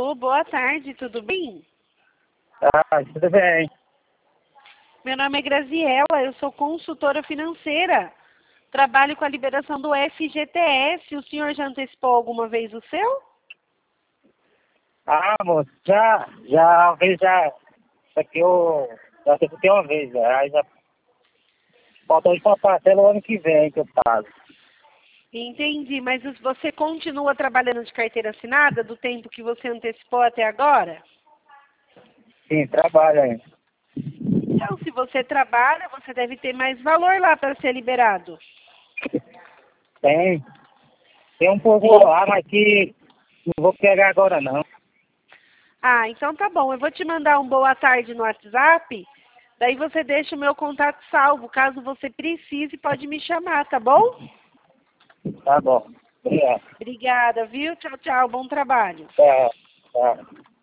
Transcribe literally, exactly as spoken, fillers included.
Alô, boa tarde, tudo bem? Ah, tudo bem. Meu nome é Graziela, eu sou consultora financeira. Trabalho com a liberação do F G T S. O senhor já antecipou alguma vez o seu? Ah, moço, já, já, uma vez já, isso aqui eu já tentei uma vez, já, aí já faltou de passar até o ano que vem que eu pago. Entendi, mas você continua trabalhando de carteira assinada do tempo que você antecipou até agora? Sim, trabalho ainda. Então, se você trabalha, você deve ter mais valor lá para ser liberado. Tem, tem um pouco Sim. lá, mas que não vou pegar agora não. Ah, então tá bom. Eu vou te mandar um boa tarde no WhatsApp. Daí você deixa o meu contato salvo. Caso você precise, pode me chamar, tá bom? Tá bom. Obrigado. Obrigada, viu? Tchau, tchau. Bom trabalho. Tá, tá.